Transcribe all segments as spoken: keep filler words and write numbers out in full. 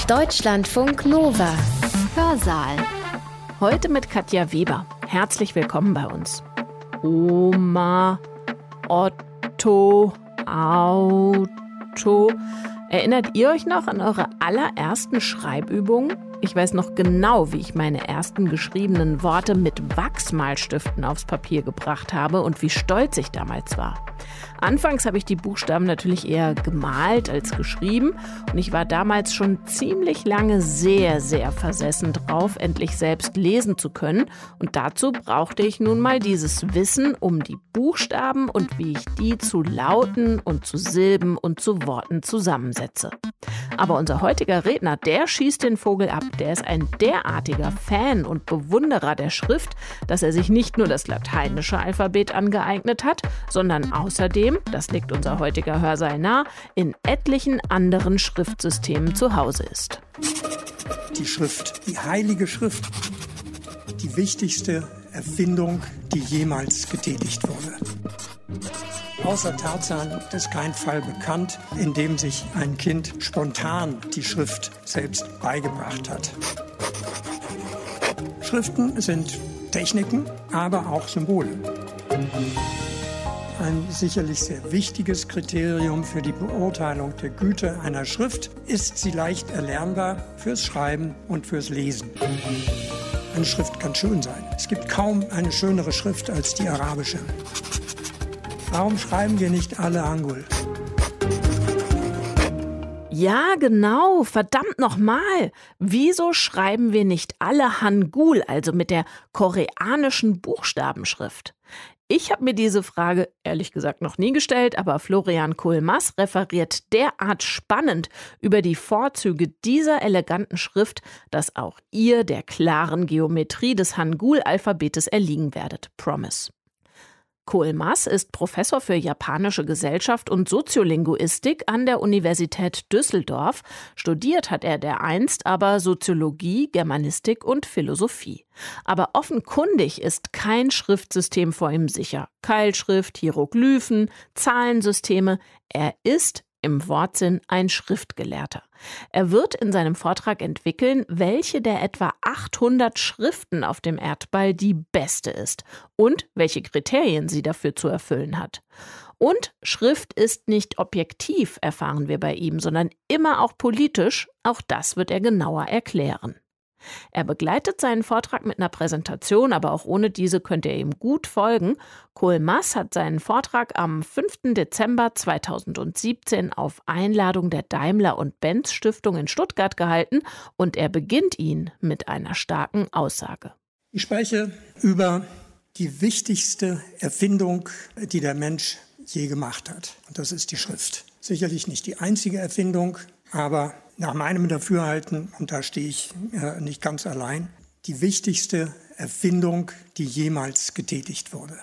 Deutschlandfunk Nova. Hörsaal. Heute mit Katja Weber. Herzlich willkommen bei uns. Oma, Otto, Auto. Erinnert ihr euch noch an eure allerersten Schreibübungen? Ich weiß noch genau, wie ich meine ersten geschriebenen Worte mit Wachsmalstiften aufs Papier gebracht habe und wie stolz ich damals war. Anfangs habe ich die Buchstaben natürlich eher gemalt als geschrieben und ich war damals schon ziemlich lange sehr, sehr versessen drauf, endlich selbst lesen zu können. Und dazu brauchte ich nun mal dieses Wissen um die Buchstaben und wie ich die zu Lauten und zu Silben und zu Worten zusammensetze. Aber unser heutiger Redner, der schießt den Vogel ab. Der ist ein derartiger Fan und Bewunderer der Schrift, dass er sich nicht nur das lateinische Alphabet angeeignet hat, sondern außerdem, das legt unser heutiger Hörsaal nahe, in etlichen anderen Schriftsystemen zu Hause ist. Die Schrift, die heilige Schrift, die wichtigste Erfindung, die jemals getätigt wurde. Außer Tarzan ist kein Fall bekannt, in dem sich ein Kind spontan die Schrift selbst beigebracht hat. Schriften sind Techniken, aber auch Symbole. Ein sicherlich sehr wichtiges Kriterium für die Beurteilung der Güte einer Schrift ist sie leicht erlernbar fürs Schreiben und fürs Lesen. Eine Schrift kann schön sein. Es gibt kaum eine schönere Schrift als die arabische. Warum schreiben wir nicht alle Hangul? Ja, genau. Verdammt nochmal. Wieso schreiben wir nicht alle Hangul, also mit der koreanischen Buchstabenschrift? Ich habe mir diese Frage ehrlich gesagt noch nie gestellt, aber Florian Kohlmaß referiert derart spannend über die Vorzüge dieser eleganten Schrift, dass auch ihr der klaren Geometrie des Hangul-Alphabetes erliegen werdet. Promise. Kohlmaß ist Professor für japanische Gesellschaft und Soziolinguistik an der Universität Düsseldorf. Studiert hat er dereinst aber Soziologie, Germanistik und Philosophie. Aber offenkundig ist kein Schriftsystem vor ihm sicher. Keilschrift, Hieroglyphen, Zahlensysteme. Er ist im Wortsinn ein Schriftgelehrter. Er wird in seinem Vortrag entwickeln, welche der etwa achthundert Schriften auf dem Erdball die beste ist und welche Kriterien sie dafür zu erfüllen hat. Und Schrift ist nicht objektiv, erfahren wir bei ihm, sondern immer auch politisch. Auch das wird er genauer erklären. Er begleitet seinen Vortrag mit einer Präsentation, aber auch ohne diese könnt ihr ihm gut folgen. Kohlmaß hat seinen Vortrag am fünften Dezember zweitausendsiebzehn auf Einladung der Daimler- und Benz-Stiftung in Stuttgart gehalten und er beginnt ihn mit einer starken Aussage. Ich spreche über die wichtigste Erfindung, die der Mensch je gemacht hat. Und das ist die Schrift. Sicherlich nicht die einzige Erfindung, aber nach meinem Dafürhalten, und da stehe ich äh, nicht ganz allein, die wichtigste Erfindung, die jemals getätigt wurde.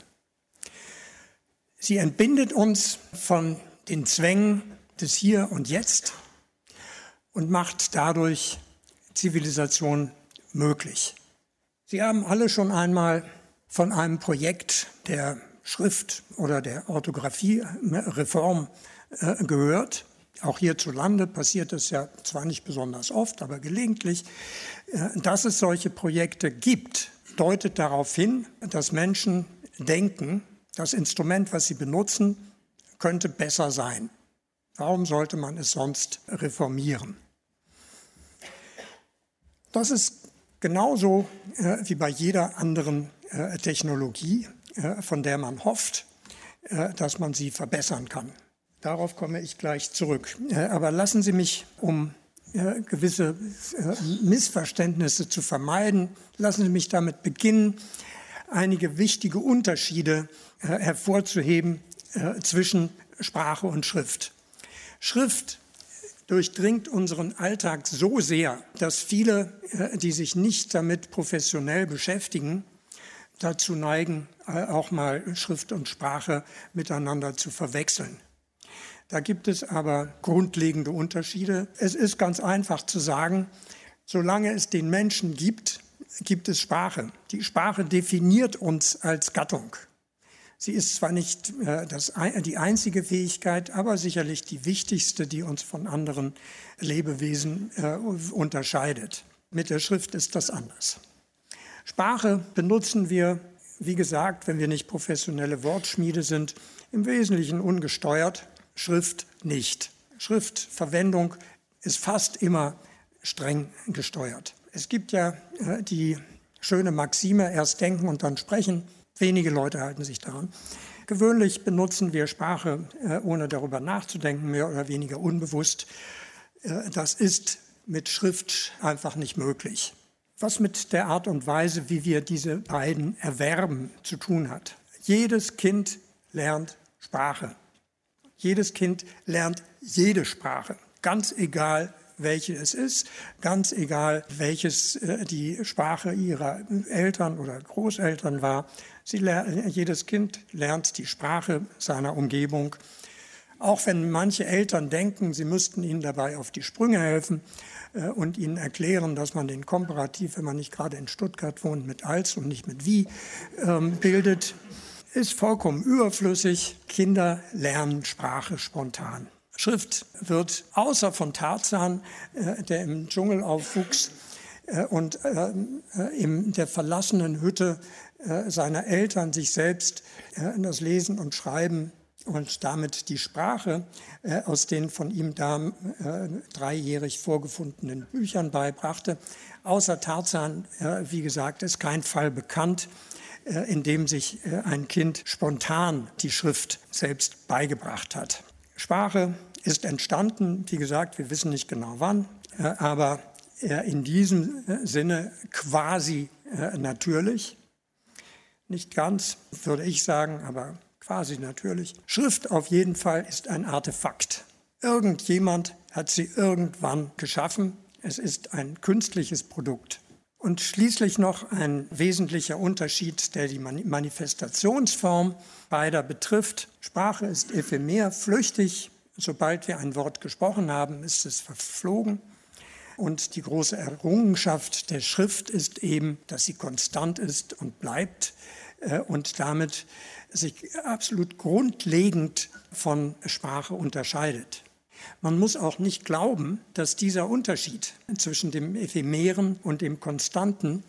Sie entbindet uns von den Zwängen des Hier und Jetzt und macht dadurch Zivilisation möglich. Sie haben alle schon einmal von einem Projekt der Schrift- oder der Orthographie-Reform äh, gehört. Auch hierzulande passiert es ja zwar nicht besonders oft, aber gelegentlich. Dass es solche Projekte gibt, deutet darauf hin, dass Menschen denken, das Instrument, was sie benutzen, könnte besser sein. Warum sollte man es sonst reformieren? Das ist genauso äh, wie bei jeder anderen äh, Technologie, äh, von der man hofft, äh, dass man sie verbessern kann. Darauf komme ich gleich zurück. Aber lassen Sie mich, um gewisse Missverständnisse zu vermeiden, lassen Sie mich damit beginnen, einige wichtige Unterschiede hervorzuheben zwischen Sprache und Schrift. Schrift durchdringt unseren Alltag so sehr, dass viele, die sich nicht damit professionell beschäftigen, dazu neigen, auch mal Schrift und Sprache miteinander zu verwechseln. Da gibt es aber grundlegende Unterschiede. Es ist ganz einfach zu sagen, solange es den Menschen gibt, gibt es Sprache. Die Sprache definiert uns als Gattung. Sie ist zwar nicht äh, das, die einzige Fähigkeit, aber sicherlich die wichtigste, die uns von anderen Lebewesen äh, unterscheidet. Mit der Schrift ist das anders. Sprache benutzen wir, wie gesagt, wenn wir nicht professionelle Wortschmiede sind, im Wesentlichen ungesteuert, Schrift nicht. Schriftverwendung ist fast immer streng gesteuert. Es gibt ja äh, die schöne Maxime, erst denken und dann sprechen. Wenige Leute halten sich daran. Gewöhnlich benutzen wir Sprache, äh, ohne darüber nachzudenken, mehr oder weniger unbewusst. Äh, das ist mit Schrift einfach nicht möglich. Was mit der Art und Weise, wie wir diese beiden erwerben, zu tun hat. Jedes Kind lernt Sprache. Jedes Kind lernt jede Sprache, ganz egal, welche es ist, ganz egal, welches äh, die Sprache ihrer Eltern oder Großeltern war. Sie ler- jedes Kind lernt die Sprache seiner Umgebung. Auch wenn manche Eltern denken, sie müssten ihnen dabei auf die Sprünge helfen äh, und ihnen erklären, dass man den Komparativ, wenn man nicht gerade in Stuttgart wohnt, mit als und nicht mit wie ähm, bildet, ist vollkommen überflüssig. Kinder lernen Sprache spontan. Schrift wird außer von Tarzan, äh, der im Dschungel aufwuchs äh, und äh, in der verlassenen Hütte äh, seiner Eltern sich selbst äh, das Lesen und Schreiben und damit die Sprache äh, aus den von ihm da äh, dreijährig vorgefundenen Büchern beibrachte. Außer Tarzan, äh, wie gesagt, ist kein Fall bekannt, äh, in dem sich äh, ein Kind spontan die Schrift selbst beigebracht hat. Sprache ist entstanden, wie gesagt, wir wissen nicht genau wann, äh, aber äh, in diesem äh, Sinne quasi äh, natürlich. Nicht ganz, würde ich sagen, aber quasi natürlich. Schrift auf jeden Fall ist ein Artefakt. Irgendjemand hat sie irgendwann geschaffen. Es ist ein künstliches Produkt. Und schließlich noch ein wesentlicher Unterschied, der die Manifestationsform beider betrifft. Sprache ist ephemer, flüchtig. Sobald wir ein Wort gesprochen haben, ist es verflogen. Und die große Errungenschaft der Schrift ist eben, dass sie konstant ist und bleibt äh, und damit sich absolut grundlegend von Sprache unterscheidet. Man muss auch nicht glauben, dass dieser Unterschied zwischen dem Ephemeren und dem Konstanten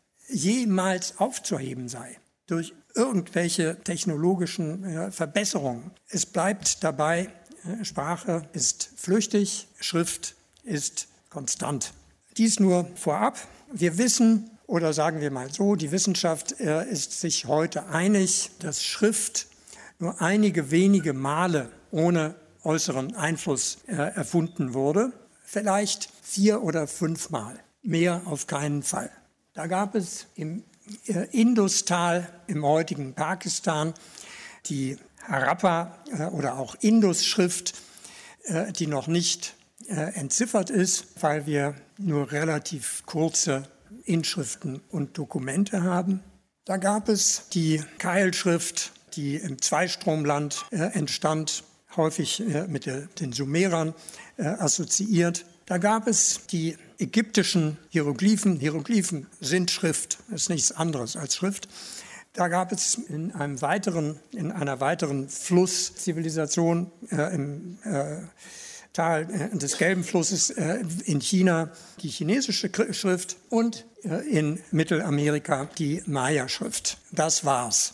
jemals aufzuheben sei durch irgendwelche technologischen äh, Verbesserungen. Es bleibt dabei, äh, Sprache ist flüchtig, Schrift ist konstant. Dies nur vorab. Wir wissen, oder sagen wir mal so, die Wissenschaft äh, ist sich heute einig, dass Schrift nur einige wenige Male ohne äußeren Einfluss äh, erfunden wurde. Vielleicht vier oder fünfmal, mehr auf keinen Fall. Da gab es im äh, Industal, im heutigen Pakistan, die Harappa äh, oder auch Indus-Schrift, äh, die noch nicht äh, entziffert ist, weil wir nur relativ kurze Inschriften und Dokumente haben. Da gab es die Keilschrift, die im Zweistromland äh, entstand, häufig äh, mit der, den Sumerern äh, assoziiert. Da gab es die ägyptischen Hieroglyphen. Hieroglyphen sind Schrift, ist nichts anderes als Schrift. Da gab es in einem weiteren, in einer weiteren Flusszivilisation äh, im äh, Tal äh, des Gelben Flusses äh, in China die chinesische Schrift und äh, in Mittelamerika die Maya-Schrift. Das war's.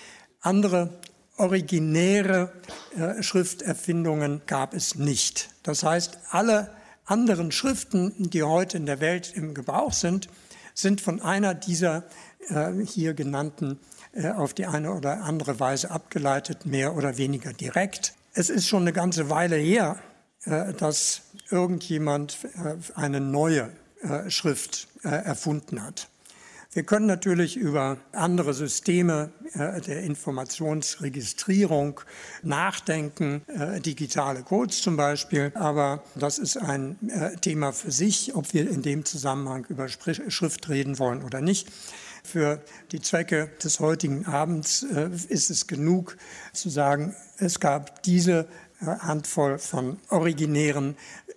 Andere originäre äh, Schrifterfindungen gab es nicht. Das heißt, alle anderen Schriften, die heute in der Welt im Gebrauch sind, sind von einer dieser äh, hier genannten äh, auf die eine oder andere Weise abgeleitet, mehr oder weniger direkt. Es ist schon eine ganze Weile her, äh, dass irgendjemand äh, eine neue äh, Schrift äh, erfunden hat. Wir können natürlich über andere Systeme äh, der Informationsregistrierung nachdenken, äh, digitale Codes zum Beispiel, aber das ist ein äh, Thema für sich, ob wir in dem Zusammenhang über Spr- Schrift reden wollen oder nicht. Für die Zwecke des heutigen Abends äh, ist es genug zu sagen, es gab diese äh, Handvoll von originären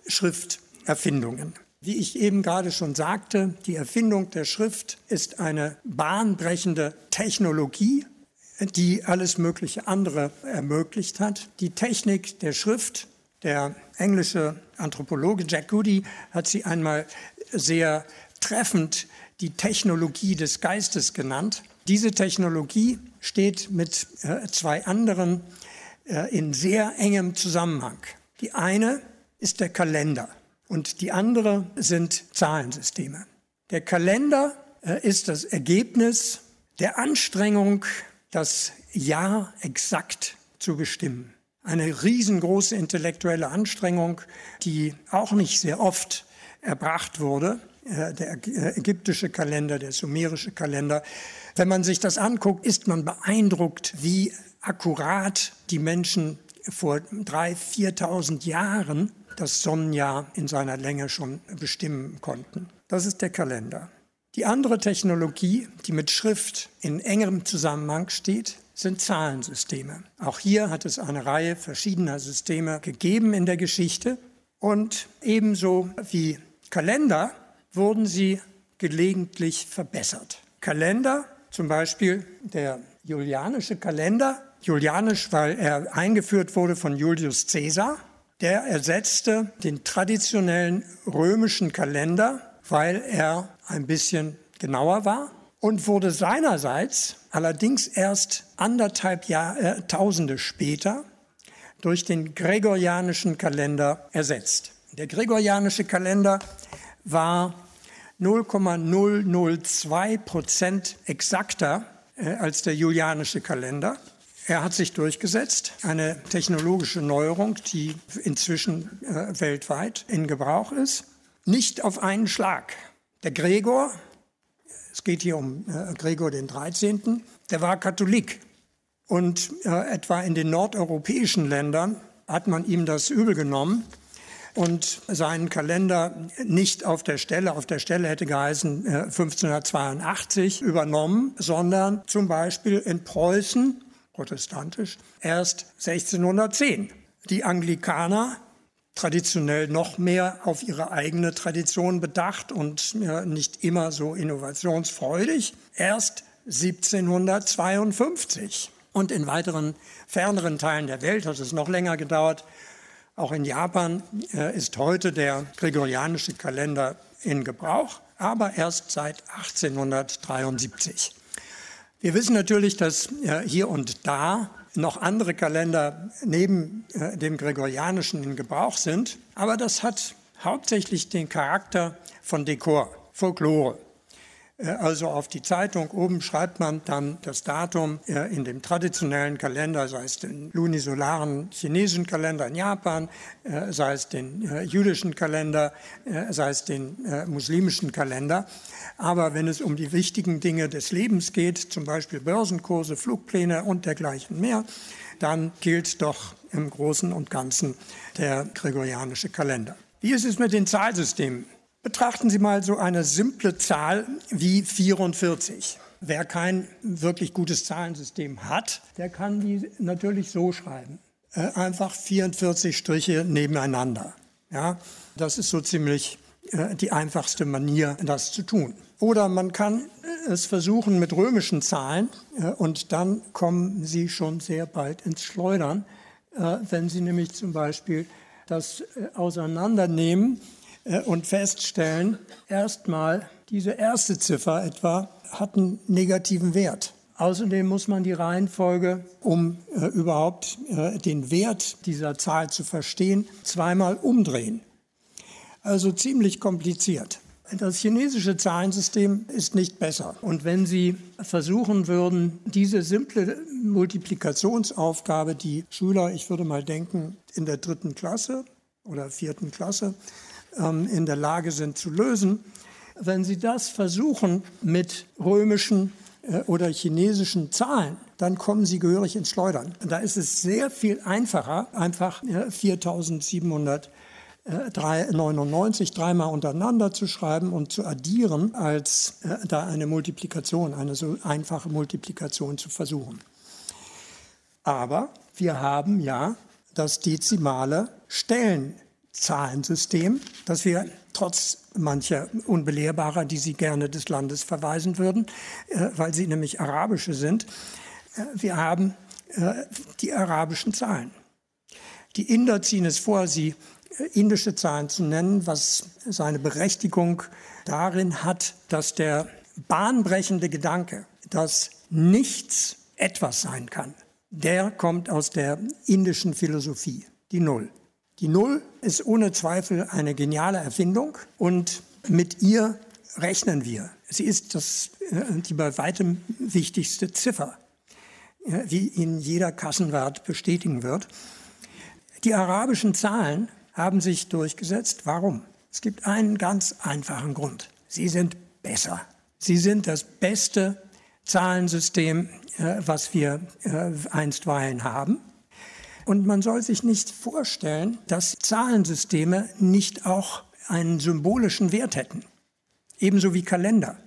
Schrifterfindungen. Wie ich eben gerade schon sagte, die Erfindung der Schrift ist eine bahnbrechende Technologie die alles mögliche andere ermöglicht hat. Die Technik der Schrift, der englische Anthropologe Jack Goody hat sie einmal sehr treffend die Technologie des Geistes genannt. Diese Technologie steht mit äh, zwei anderen äh, in sehr engem Zusammenhang. Die eine ist der Kalender und die andere sind Zahlensysteme. Der Kalender äh, ist das Ergebnis der Anstrengung, das Jahr exakt zu bestimmen. Eine riesengroße intellektuelle Anstrengung, die auch nicht sehr oft erbracht wurde. Der ägyptische Kalender, der sumerische Kalender. Wenn man sich das anguckt, ist man beeindruckt, wie akkurat die Menschen vor dreitausend, viertausend Jahren das Sonnenjahr in seiner Länge schon bestimmen konnten. Das ist der Kalender. Die andere Technologie, die mit Schrift in engerem Zusammenhang steht, sind Zahlensysteme. Auch hier hat es eine Reihe verschiedener Systeme gegeben in der Geschichte. Und ebenso wie Kalender wurden sie gelegentlich verbessert. Kalender, zum Beispiel der julianische Kalender, julianisch, weil er eingeführt wurde von Julius Caesar, der ersetzte den traditionellen römischen Kalender, weil er ein bisschen genauer war und wurde seinerseits allerdings erst anderthalb Jahrtausende später durch den gregorianischen Kalender ersetzt. Der gregorianische Kalender war null Komma null null zwei Prozent exakter äh, als der julianische Kalender. Er hat sich durchgesetzt, eine technologische Neuerung, die inzwischen äh, weltweit in Gebrauch ist. Nicht auf einen Schlag. Der Gregor, es geht hier um äh, Gregor den dreizehnten, der war Katholik. Und äh, etwa in den nordeuropäischen Ländern hat man ihm das übel genommen und seinen Kalender nicht auf der Stelle, auf der Stelle hätte geheißen äh, fünfzehnhundertzweiundachtzig übernommen, sondern zum Beispiel in Preußen, protestantisch, erst sechzehnhundertzehn. Die Anglikaner, traditionell noch mehr auf ihre eigene Tradition bedacht und äh, nicht immer so innovationsfreudig, erst siebzehnhundertzweiundfünfzig. Und in weiteren, ferneren Teilen der Welt hat es noch länger gedauert. Auch in Japan äh, ist heute der gregorianische Kalender in Gebrauch, aber erst seit achtzehnhundertdreiundsiebzig. Wir wissen natürlich, dass äh, hier und da noch andere Kalender neben äh, dem gregorianischen in Gebrauch sind, aber das hat hauptsächlich den Charakter von Dekor, Folklore. Also auf die Zeitung oben schreibt man dann das Datum in dem traditionellen Kalender, sei es den lunisolaren chinesischen Kalender in Japan, sei es den jüdischen Kalender, sei es den muslimischen Kalender. Aber wenn es um die wichtigen Dinge des Lebens geht, zum Beispiel Börsenkurse, Flugpläne und dergleichen mehr, dann gilt doch im Großen und Ganzen der gregorianische Kalender. Wie ist es mit den Zahlsystemen? Betrachten Sie mal so eine simple Zahl wie vierundvierzig. Wer kein wirklich gutes Zahlensystem hat, der kann die natürlich so schreiben. Äh, einfach vierundvierzig Striche nebeneinander. Ja, das ist so ziemlich äh, die einfachste Manier, das zu tun. Oder man kann es versuchen mit römischen Zahlen äh, und dann kommen Sie schon sehr bald ins Schleudern, äh, wenn Sie nämlich zum Beispiel das äh, auseinandernehmen und feststellen, erstmal, diese erste Ziffer etwa hat einen negativen Wert. Außerdem muss man die Reihenfolge, um äh, überhaupt äh, den Wert dieser Zahl zu verstehen, zweimal umdrehen. Also ziemlich kompliziert. Das chinesische Zahlensystem ist nicht besser. Und wenn Sie versuchen würden, diese simple Multiplikationsaufgabe, die Schüler, ich würde mal denken, in der dritten Klasse oder vierten Klasse, in der Lage sind zu lösen. Wenn Sie das versuchen mit römischen oder chinesischen Zahlen, dann kommen Sie gehörig ins Schleudern. Da ist es sehr viel einfacher, einfach viertausendsiebenhundertneunundneunzig dreimal untereinander zu schreiben und zu addieren, als da eine Multiplikation, eine so einfache Multiplikation zu versuchen. Aber wir haben ja das dezimale Stellen Zahlensystem, das wir trotz mancher Unbelehrbarer, die Sie gerne des Landes verweisen würden, äh, weil sie nämlich arabische sind, wir haben die arabischen Zahlen. Die Inder ziehen es vor, sie indische Zahlen zu nennen, was seine Berechtigung darin hat, dass der bahnbrechende Gedanke, dass nichts etwas sein kann, der kommt aus der indischen Philosophie, die Null. Die Null ist ohne Zweifel eine geniale Erfindung und mit ihr rechnen wir. Sie ist das, die bei weitem wichtigste Ziffer, wie Ihnen jeder Kassenwart bestätigen wird. Die arabischen Zahlen haben sich durchgesetzt. Warum? Es gibt einen ganz einfachen Grund. Sie sind besser. Sie sind das beste Zahlensystem, was wir einstweilen haben. Und man soll sich nicht vorstellen, dass Zahlensysteme nicht auch einen symbolischen Wert hätten. Ebenso wie Kalender.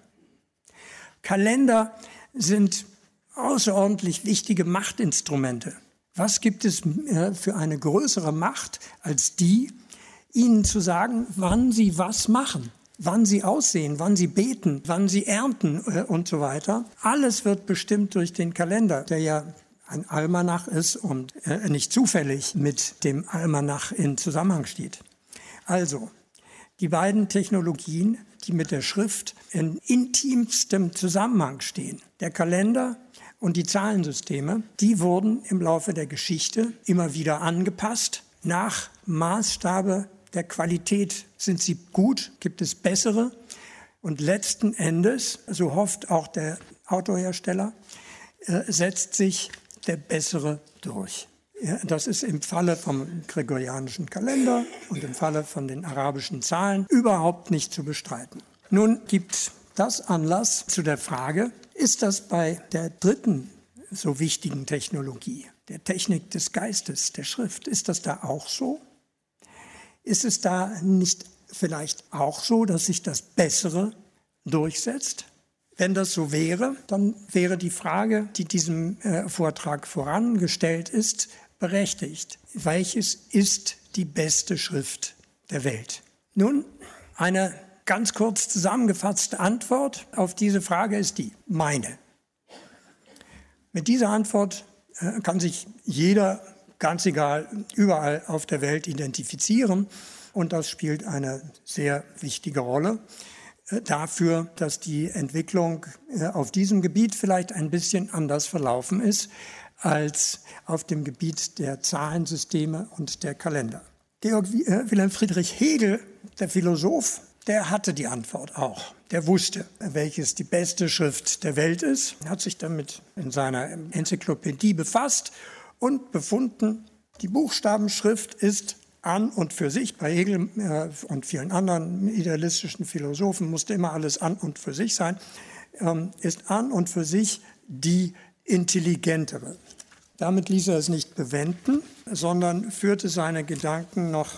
Kalender sind außerordentlich wichtige Machtinstrumente. Was gibt es für eine größere Macht als die, Ihnen zu sagen, wann Sie was machen, wann Sie aussehen, wann Sie beten, wann Sie ernten und so weiter. Alles wird bestimmt durch den Kalender, der ja ein Almanach ist und nicht zufällig mit dem Almanach in Zusammenhang steht. Also, die beiden Technologien, die mit der Schrift in intimstem Zusammenhang stehen, der Kalender und die Zahlensysteme, die wurden im Laufe der Geschichte immer wieder angepasst. Nach Maßstabe der Qualität sind sie gut, gibt es bessere. Und letzten Endes, so hofft auch der Autohersteller, äh, setzt sich der bessere durch. Ja, das ist im Falle vom gregorianischen Kalender und im Falle von den arabischen Zahlen überhaupt nicht zu bestreiten. Nun gibt das Anlass zu der Frage, ist das bei der dritten so wichtigen Technologie, der Technik des Geistes, der Schrift, ist das da auch so? Ist es da nicht vielleicht auch so, dass sich das Bessere durchsetzt? Wenn das so wäre, dann wäre die Frage, die diesem äh, Vortrag vorangestellt ist, berechtigt. Welches ist die beste Schrift der Welt? Nun, eine ganz kurz zusammengefasste Antwort auf diese Frage ist die meine. Mit dieser Antwort äh, kann sich jeder, ganz egal, überall auf der Welt identifizieren. Und das spielt eine sehr wichtige Rolle äh, dafür, dass die Entwicklung äh, auf diesem Gebiet vielleicht ein bisschen anders verlaufen ist als auf dem Gebiet der Zahlensysteme und der Kalender. Georg äh, Wilhelm Friedrich Hegel, der Philosoph, der hatte die Antwort auch. Der wusste, welches die beste Schrift der Welt ist, hat sich damit in seiner Enzyklopädie befasst und befunden, die Buchstabenschrift ist an und für sich, bei Hegel äh, und vielen anderen idealistischen Philosophen musste immer alles an und für sich sein, ähm, ist an und für sich die intelligentere. Damit ließ er es nicht bewenden, sondern führte seine Gedanken noch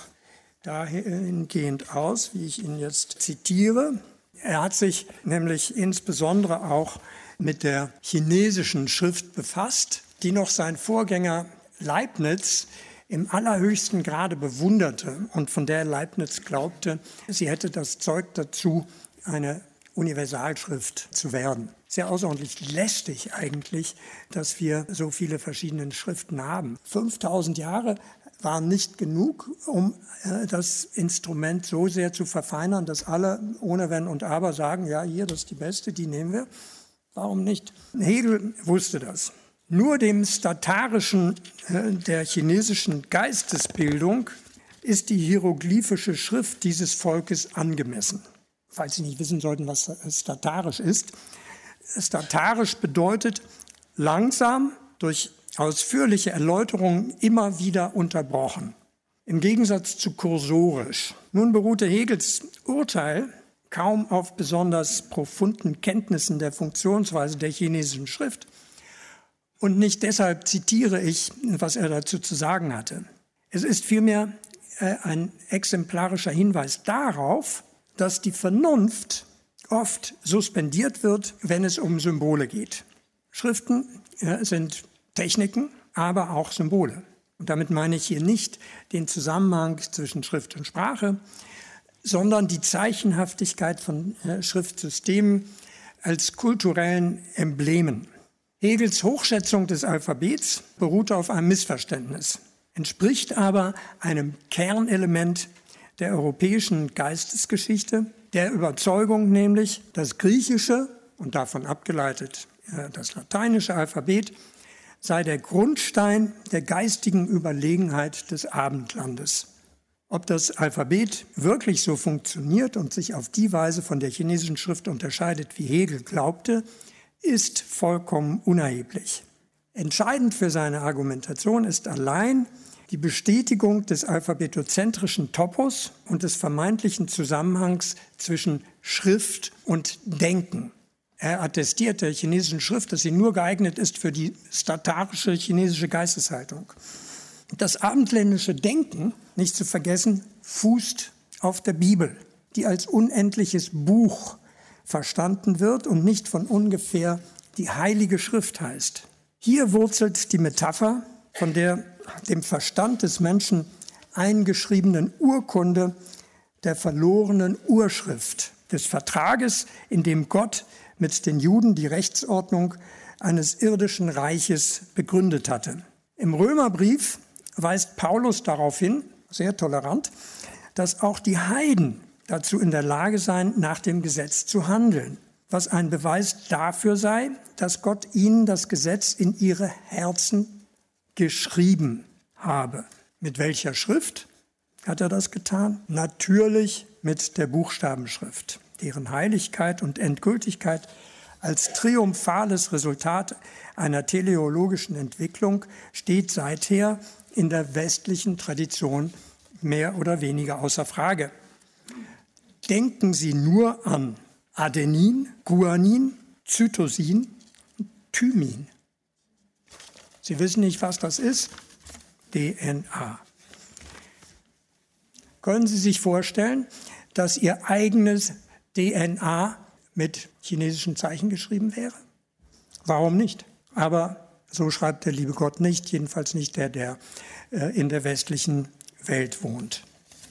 dahingehend aus, wie ich ihn jetzt zitiere. Er hat sich nämlich insbesondere auch mit der chinesischen Schrift befasst, die noch sein Vorgänger Leibniz im allerhöchsten Grade bewunderte und von der Leibniz glaubte, sie hätte das Zeug dazu, eine Universalschrift zu werden. Sehr außerordentlich lästig eigentlich, dass wir so viele verschiedene Schriften haben. fünftausend Jahre waren nicht genug, um äh, das Instrument so sehr zu verfeinern, dass alle ohne Wenn und Aber sagen, ja, hier, das ist die beste, die nehmen wir. Warum nicht? Hegel wusste das. Nur dem Statarischen äh, der chinesischen Geistesbildung ist die hieroglyphische Schrift dieses Volkes angemessen. Falls Sie nicht wissen sollten, was statarisch ist. Statarisch bedeutet langsam, durch ausführliche Erläuterungen immer wieder unterbrochen. Im Gegensatz zu kursorisch. Nun beruhte Hegels Urteil kaum auf besonders profunden Kenntnissen der Funktionsweise der chinesischen Schrift. Und nicht deshalb zitiere ich, was er dazu zu sagen hatte. Es ist vielmehr äh, ein exemplarischer Hinweis darauf, dass die Vernunft oft suspendiert wird, wenn es um Symbole geht. Schriften äh, sind Techniken, aber auch Symbole. Und damit meine ich hier nicht den Zusammenhang zwischen Schrift und Sprache, sondern die Zeichenhaftigkeit von äh, Schriftsystemen als kulturellen Emblemen. Hegels Hochschätzung des Alphabets beruhte auf einem Missverständnis, entspricht aber einem Kernelement der europäischen Geistesgeschichte, der Überzeugung nämlich, das griechische und davon abgeleitet das lateinische Alphabet sei der Grundstein der geistigen Überlegenheit des Abendlandes. Ob das Alphabet wirklich so funktioniert und sich auf die Weise von der chinesischen Schrift unterscheidet, wie Hegel glaubte, ist vollkommen unerheblich. Entscheidend für seine Argumentation ist allein die Bestätigung des alphabetozentrischen Topos und des vermeintlichen Zusammenhangs zwischen Schrift und Denken. Er attestiert der chinesischen Schrift, dass sie nur geeignet ist für die statarische chinesische Geisteshaltung. Das abendländische Denken, nicht zu vergessen, fußt auf der Bibel, die als unendliches Buch verstanden wird und nicht von ungefähr die Heilige Schrift heißt. Hier wurzelt die Metapher von der dem Verstand des Menschen eingeschriebenen Urkunde der verlorenen Urschrift des Vertrages, in dem Gott mit den Juden die Rechtsordnung eines irdischen Reiches begründet hatte. Im Römerbrief weist Paulus darauf hin, sehr tolerant, dass auch die Heiden dazu in der Lage seien, nach dem Gesetz zu handeln, was ein Beweis dafür sei, dass Gott ihnen das Gesetz in ihre Herzen geschrieben habe. Mit welcher Schrift hat er das getan? Natürlich mit der Buchstabenschrift, deren Heiligkeit und Endgültigkeit als triumphales Resultat einer teleologischen Entwicklung steht seither in der westlichen Tradition mehr oder weniger außer Frage. Denken Sie nur an Adenin, Guanin, Cytosin, Thymin. Sie wissen nicht, was das ist? D N A. Können Sie sich vorstellen, dass Ihr eigenes D N A mit chinesischen Zeichen geschrieben wäre? Warum nicht? Aber so schreibt der liebe Gott nicht, jedenfalls nicht der, der äh, in der westlichen Welt wohnt.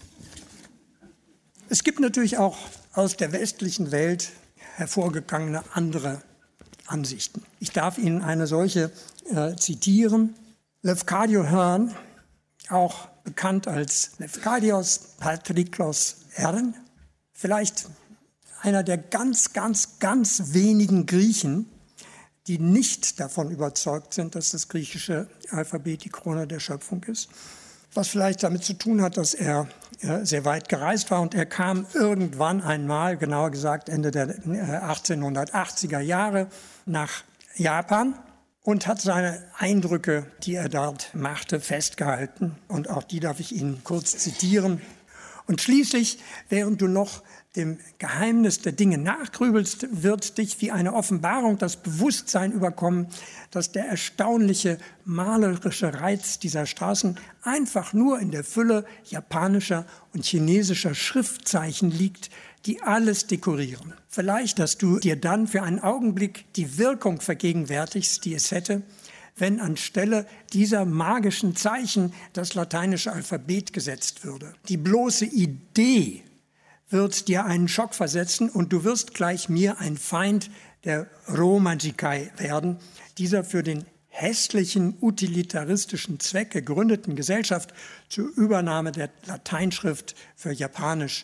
Es gibt natürlich auch aus der westlichen Welt hervorgegangene andere Ansichten. Ich darf Ihnen eine solche äh, zitieren. Lefkadio Hearn, auch bekannt als Lefkadios Patriklos Hearn, vielleicht einer der ganz, ganz, ganz wenigen Griechen, die nicht davon überzeugt sind, dass das griechische Alphabet die Krone der Schöpfung ist. Was vielleicht damit zu tun hat, dass er äh, sehr weit gereist war und er kam irgendwann einmal, genauer gesagt Ende der äh, achtzehnhundertachtziger Jahre, nach Japan und hat seine Eindrücke, die er dort machte, festgehalten. Und auch die darf ich Ihnen kurz zitieren. Und schließlich, während du noch dem Geheimnis der Dinge nachgrübelst, wird dich wie eine Offenbarung das Bewusstsein überkommen, dass der erstaunliche malerische Reiz dieser Straßen einfach nur in der Fülle japanischer und chinesischer Schriftzeichen liegt, die alles dekorieren. Vielleicht, dass du dir dann für einen Augenblick die Wirkung vergegenwärtigst, die es hätte, wenn anstelle dieser magischen Zeichen das lateinische Alphabet gesetzt würde. Die bloße Idee wird dir einen Schock versetzen und du wirst gleich mir ein Feind der Romantikai werden, dieser für den hässlichen utilitaristischen Zweck gegründeten Gesellschaft zur Übernahme der Lateinschrift für Japanisch,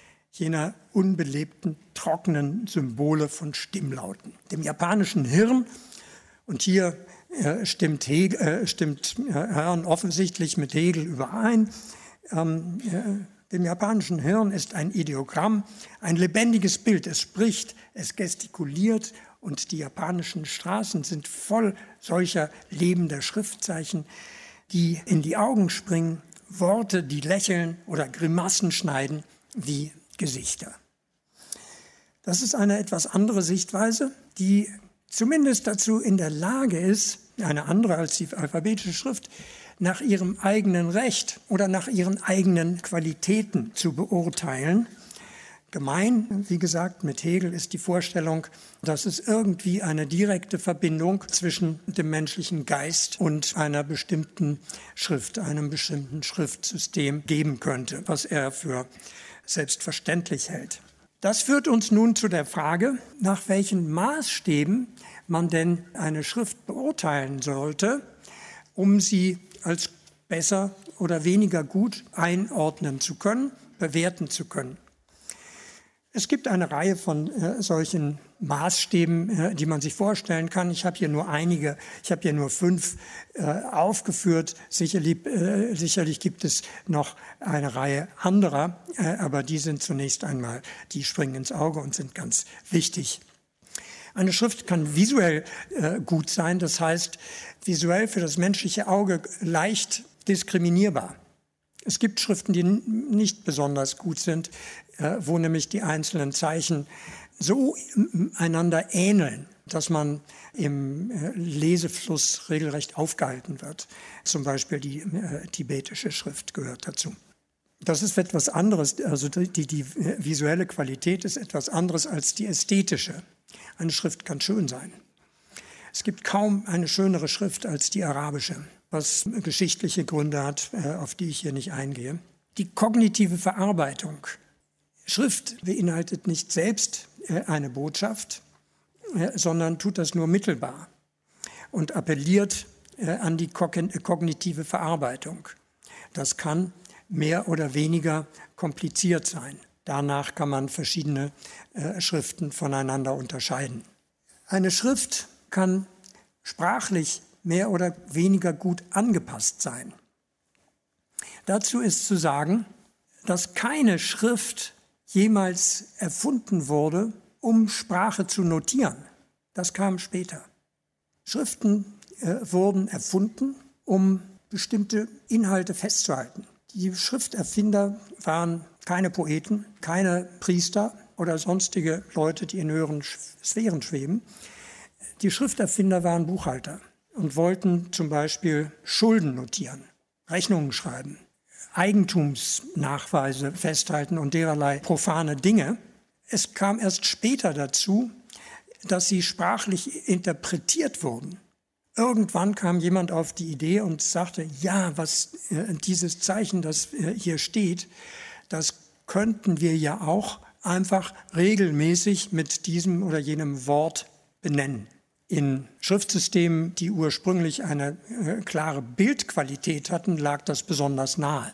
jener unbelebten, trockenen Symbole von Stimmlauten. Dem japanischen Hirn, und hier äh, stimmt, Hegel, äh, stimmt äh, Hearn offensichtlich mit Hegel überein, ähm, äh, dem japanischen Hirn ist ein Ideogramm ein lebendiges Bild. Es spricht, es gestikuliert und die japanischen Straßen sind voll solcher lebender Schriftzeichen, die in die Augen springen, Worte, die lächeln oder Grimassen schneiden wie Gesichter. Das ist eine etwas andere Sichtweise, die zumindest dazu in der Lage ist, eine andere als die alphabetische Schrift, nach ihrem eigenen Recht oder nach ihren eigenen Qualitäten zu beurteilen. Gemein, wie gesagt, mit Hegel ist die Vorstellung, dass es irgendwie eine direkte Verbindung zwischen dem menschlichen Geist und einer bestimmten Schrift, einem bestimmten Schriftsystem geben könnte, was er für selbstverständlich hält. Das führt uns nun zu der Frage, nach welchen Maßstäben man denn eine Schrift beurteilen sollte, um sie als besser oder weniger gut einordnen zu können, bewerten zu können. Es gibt eine Reihe von äh, solchen Maßstäben, äh, die man sich vorstellen kann. Ich habe hier nur einige, ich habe hier nur fünf äh, aufgeführt. Sicherlich, äh, sicherlich gibt es noch eine Reihe anderer, äh, aber die sind zunächst einmal, die springen ins Auge und sind ganz wichtig. Eine Schrift kann visuell äh, gut sein, das heißt visuell für das menschliche Auge leicht diskriminierbar. Es gibt Schriften, die nicht besonders gut sind, wo nämlich die einzelnen Zeichen so einander ähneln, dass man im Lesefluss regelrecht aufgehalten wird. Zum Beispiel die äh, tibetische Schrift gehört dazu. Das ist etwas anderes, also die, die visuelle Qualität ist etwas anderes als die ästhetische. Eine Schrift kann schön sein. Es gibt kaum eine schönere Schrift als die arabische, was geschichtliche Gründe hat, auf die ich hier nicht eingehe. Die kognitive Verarbeitung. Schrift beinhaltet nicht selbst eine Botschaft, sondern tut das nur mittelbar und appelliert an die kognitive Verarbeitung. Das kann mehr oder weniger kompliziert sein. Danach kann man verschiedene Schriften voneinander unterscheiden. Eine Schrift kann sprachlich mehr oder weniger gut angepasst sein. Dazu ist zu sagen, dass keine Schrift jemals erfunden wurde, um Sprache zu notieren. Das kam später. Schriften äh, wurden erfunden, um bestimmte Inhalte festzuhalten. Die Schrifterfinder waren keine Poeten, keine Priester oder sonstige Leute, die in höheren Sphären schweben. Die Schrifterfinder waren Buchhalter und wollten zum Beispiel Schulden notieren, Rechnungen schreiben, Eigentumsnachweise festhalten und dererlei profane Dinge. Es kam erst später dazu, dass sie sprachlich interpretiert wurden. Irgendwann kam jemand auf die Idee und sagte, ja, was äh, dieses Zeichen, das äh, hier steht, das könnten wir ja auch einfach regelmäßig mit diesem oder jenem Wort benennen. In Schriftsystemen, die ursprünglich eine äh, klare Bildqualität hatten, lag das besonders nahe.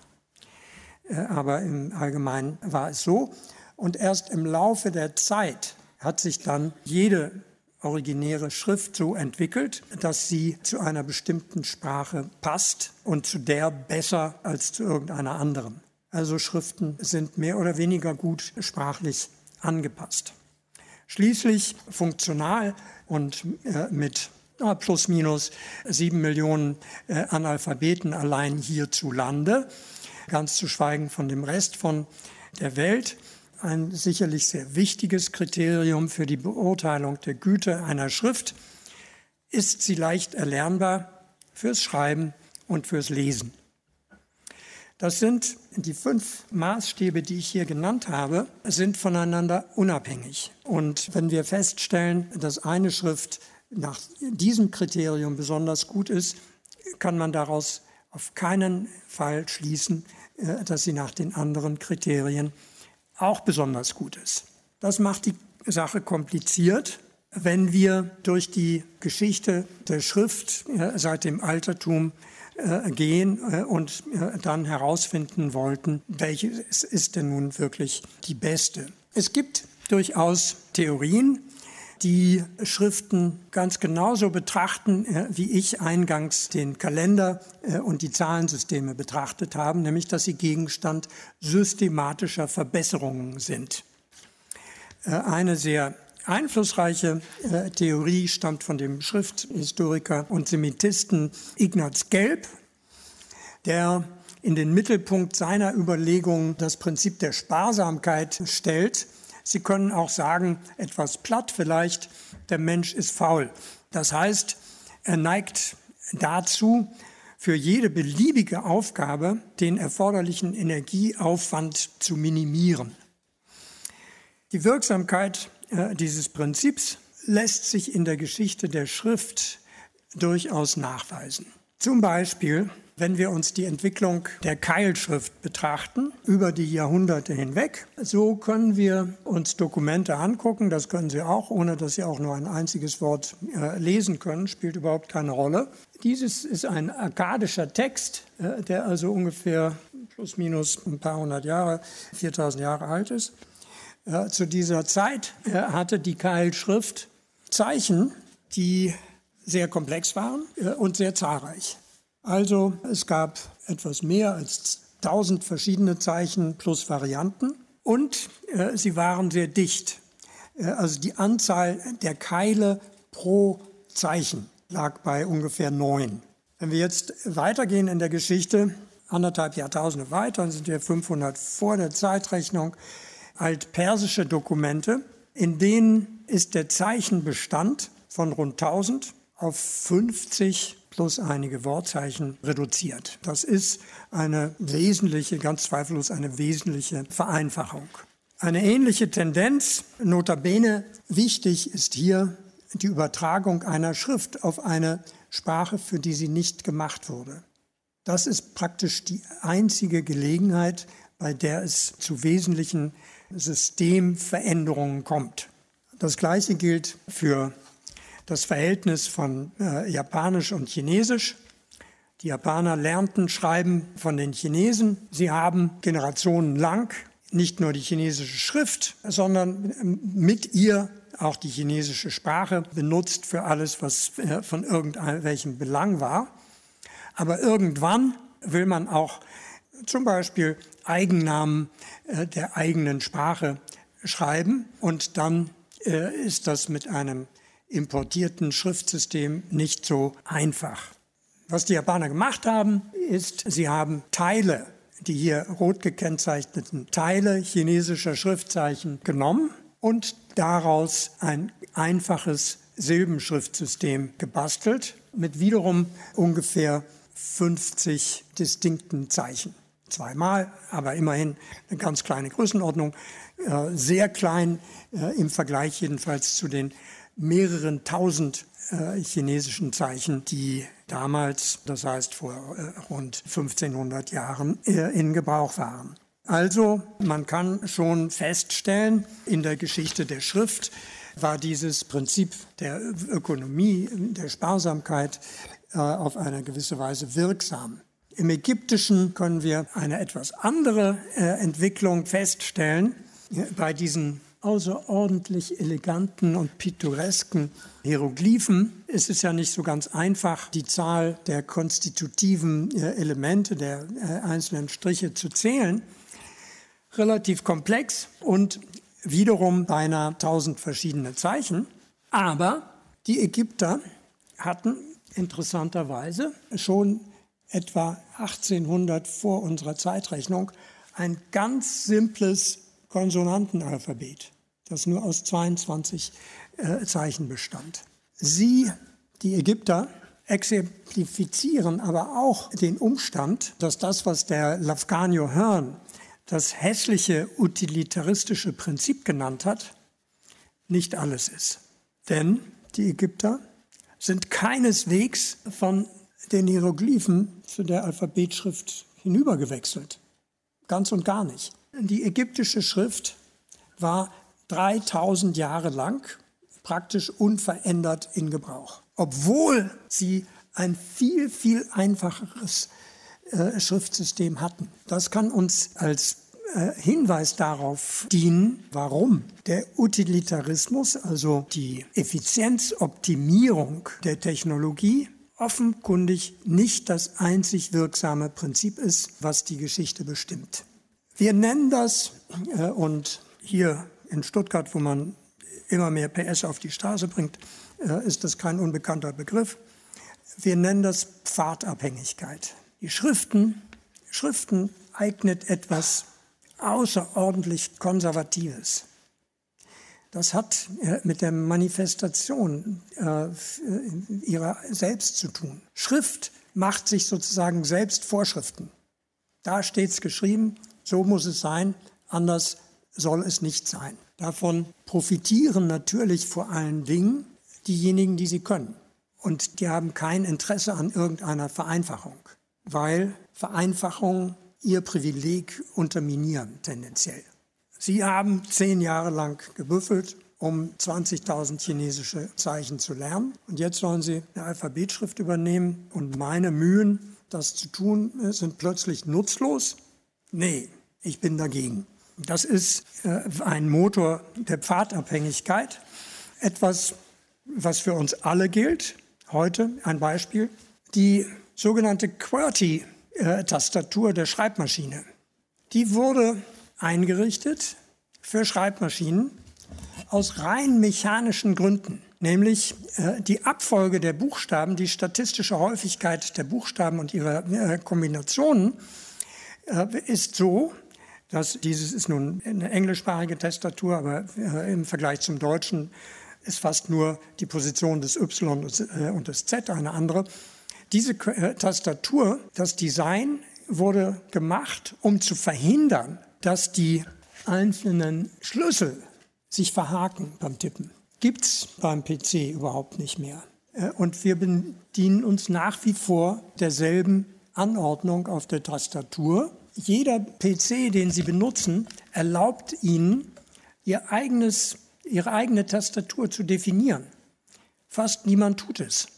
Aber im Allgemeinen war es so. Und erst im Laufe der Zeit hat sich dann jede originäre Schrift so entwickelt, dass sie zu einer bestimmten Sprache passt und zu der besser als zu irgendeiner anderen. Also Schriften sind mehr oder weniger gut sprachlich angepasst. Schließlich funktional und äh, mit äh, plus minus sieben Millionen äh, Analphabeten allein hierzulande, ganz zu schweigen von dem Rest von der Welt. Ein sicherlich sehr wichtiges Kriterium für die Beurteilung der Güte einer Schrift ist sie leicht erlernbar fürs Schreiben und fürs Lesen. Das sind die fünf Maßstäbe, die ich hier genannt habe, sind voneinander unabhängig. Und wenn wir feststellen, dass eine Schrift nach diesem Kriterium besonders gut ist, kann man daraus auf keinen Fall schließen, dass sie nach den anderen Kriterien auch besonders gut ist. Das macht die Sache kompliziert, wenn wir durch die Geschichte der Schrift seit dem Altertum gehen und dann herausfinden wollten, welche ist denn nun wirklich die beste. Es gibt durchaus Theorien, die Schriften ganz genauso betrachten, wie ich eingangs den Kalender und die Zahlensysteme betrachtet habe, nämlich dass sie Gegenstand systematischer Verbesserungen sind. Eine sehr einflussreiche Theorie stammt von dem Schrifthistoriker und Semitisten Ignaz Gelb, der in den Mittelpunkt seiner Überlegungen das Prinzip der Sparsamkeit stellt. Sie können auch sagen, etwas platt vielleicht, der Mensch ist faul. Das heißt, er neigt dazu, für jede beliebige Aufgabe den erforderlichen Energieaufwand zu minimieren. Die Wirksamkeit äh, dieses Prinzips lässt sich in der Geschichte der Schrift durchaus nachweisen. Zum Beispiel Wenn wir uns die Entwicklung der Keilschrift betrachten, über die Jahrhunderte hinweg, so können wir uns Dokumente angucken. Das können Sie auch, ohne dass Sie auch nur ein einziges Wort äh, lesen können, spielt überhaupt keine Rolle. Dieses ist ein akkadischer Text, äh, der also ungefähr plus minus ein paar hundert Jahre, viertausend Jahre alt ist. Äh, zu dieser Zeit äh, hatte die Keilschrift Zeichen, die sehr komplex waren äh, und sehr zahlreich. Also es gab etwas mehr als tausend verschiedene Zeichen plus Varianten und äh, sie waren sehr dicht. Äh, also die Anzahl der Keile pro Zeichen lag bei ungefähr neun. Wenn wir jetzt weitergehen in der Geschichte, anderthalb Jahrtausende weiter, dann sind wir fünfhundert vor der Zeitrechnung, altpersische Dokumente, in denen ist der Zeichenbestand von rund tausend auf fünfzig plus einige Wortzeichen reduziert. Das ist eine wesentliche, ganz zweifellos eine wesentliche Vereinfachung. Eine ähnliche Tendenz, notabene wichtig, ist hier die Übertragung einer Schrift auf eine Sprache, für die sie nicht gemacht wurde. Das ist praktisch die einzige Gelegenheit, bei der es zu wesentlichen Systemveränderungen kommt. Das Gleiche gilt für das Verhältnis von äh, Japanisch und Chinesisch. Die Japaner lernten Schreiben von den Chinesen. Sie haben generationenlang nicht nur die chinesische Schrift, sondern mit ihr auch die chinesische Sprache benutzt für alles, was äh, von irgendwelchem Belang war. Aber irgendwann will man auch zum Beispiel Eigennamen äh, der eigenen Sprache schreiben. Und dann äh, ist das mit einem importierten Schriftsystem nicht so einfach. Was die Japaner gemacht haben, ist, sie haben Teile, die hier rot gekennzeichneten Teile chinesischer Schriftzeichen genommen und daraus ein einfaches Silbenschriftsystem gebastelt mit wiederum ungefähr fünfzig distinkten Zeichen. Zweimal, aber immerhin eine ganz kleine Größenordnung, äh, sehr klein äh, im Vergleich jedenfalls zu den mehreren tausend äh, chinesischen Zeichen, die damals, das heißt vor äh, rund fünfzehnhundert Jahren, äh, in Gebrauch waren. Also man kann schon feststellen, in der Geschichte der Schrift war dieses Prinzip der Ökonomie, der Sparsamkeit äh, auf eine gewisse Weise wirksam. Im Ägyptischen können wir eine etwas andere äh, Entwicklung feststellen. Ja, bei diesen außerordentlich eleganten und pittoresken Hieroglyphen ist es ja nicht so ganz einfach, die Zahl der konstitutiven äh, Elemente, der äh, einzelnen Striche zu zählen. Relativ komplex und wiederum beinahe tausend verschiedene Zeichen. Aber die Ägypter hatten interessanterweise schon etwa achtzehnhundert vor unserer Zeitrechnung ein ganz simples Konsonantenalphabet, das nur aus zweiundzwanzig äh, Zeichen bestand. Sie, die Ägypter, exemplifizieren aber auch den Umstand, dass das, was der Lafcadio Hearn das hässliche utilitaristische Prinzip genannt hat, nicht alles ist. Denn die Ägypter sind keineswegs von den Hieroglyphen zu der Alphabetschrift hinübergewechselt. Ganz und gar nicht. Die ägyptische Schrift war dreitausend Jahre lang praktisch unverändert in Gebrauch, obwohl sie ein viel, viel einfacheres äh, Schriftsystem hatten. Das kann uns als äh, Hinweis darauf dienen, warum der Utilitarismus, also die Effizienzoptimierung der Technologie, offenkundig nicht das einzig wirksame Prinzip ist, was die Geschichte bestimmt. Wir nennen das, äh, und hier in Stuttgart, wo man immer mehr P S auf die Straße bringt, äh, ist das kein unbekannter Begriff. Wir nennen das Pfadabhängigkeit. Die Schriften, Schriften eignet etwas außerordentlich Konservatives. Das hat äh, mit der Manifestation äh, ihrer selbst zu tun. Schrift macht sich sozusagen selbst Vorschriften. Da steht es geschrieben, so muss es sein, anders soll es nicht sein. Davon profitieren natürlich vor allen Dingen diejenigen, die sie können. Und die haben kein Interesse an irgendeiner Vereinfachung. weil Vereinfachungen ihr Privileg unterminieren tendenziell. Sie haben zehn Jahre lang gebüffelt, um zwanzigtausend chinesische Zeichen zu lernen. Und jetzt sollen Sie eine Alphabetschrift übernehmen. Und meine Mühen, das zu tun, sind plötzlich nutzlos? Nee, ich bin dagegen. Das ist äh, ein Motor der Pfadabhängigkeit. Etwas, was für uns alle gilt. Heute ein Beispiel. Die sogenannte QWERTY-Tastatur der Schreibmaschine. Die wurde eingerichtet für Schreibmaschinen aus rein mechanischen Gründen. Nämlich äh, die Abfolge der Buchstaben, die statistische Häufigkeit der Buchstaben und ihrer äh, Kombinationen äh, ist so, dass dieses ist nun eine englischsprachige Tastatur, aber äh, im Vergleich zum Deutschen ist fast nur die Position des Y und des Z eine andere. Diese äh, Tastatur, das Design wurde gemacht, um zu verhindern, dass die einzelnen Schlüssel sich verhaken beim Tippen. Gibt's beim P C überhaupt nicht mehr. Und wir bedienen uns nach wie vor derselben Anordnung auf der Tastatur. Jeder P C, den Sie benutzen, erlaubt Ihnen, Ihr eigenes, Ihre eigene Tastatur zu definieren. Fast niemand tut es.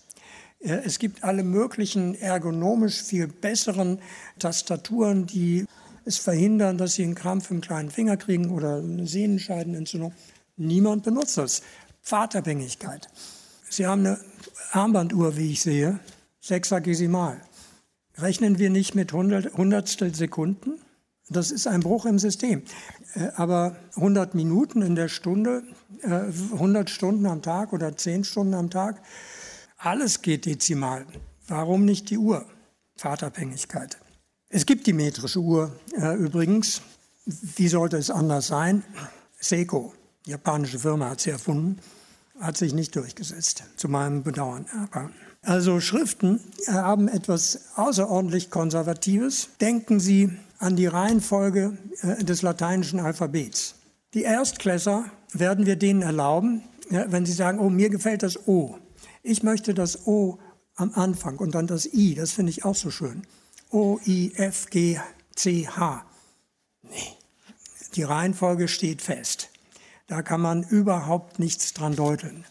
Es gibt alle möglichen ergonomisch viel besseren Tastaturen, die es verhindern, dass Sie einen Krampf im kleinen Finger kriegen oder eine Sehnenscheidenentzündung. Niemand benutzt das. Pfadabhängigkeit. Sie haben eine Armbanduhr, wie ich sehe, sechsagesimal. Rechnen wir nicht mit hundert, Hundertstel Sekunden? Das ist ein Bruch im System. Aber hundert Minuten in der Stunde, hundert Stunden am Tag oder zehn Stunden am Tag, alles geht dezimal. Warum nicht die Uhr? Pfadabhängigkeit. Es gibt die metrische Uhr äh, übrigens. Wie sollte es anders sein? Seiko, japanische Firma, hat sie erfunden, hat sich nicht durchgesetzt, zu meinem Bedauern. Aber also Schriften haben etwas außerordentlich Konservatives. Denken Sie an die Reihenfolge äh, des lateinischen Alphabets. Die Erstklässler werden wir denen erlauben, ja, wenn sie sagen, oh, mir gefällt das O. Ich möchte das O am Anfang und dann das I, das finde ich auch so schön. O, I, F, G, C, H. Nee, die Reihenfolge steht fest. Da kann man überhaupt nichts dran deuteln.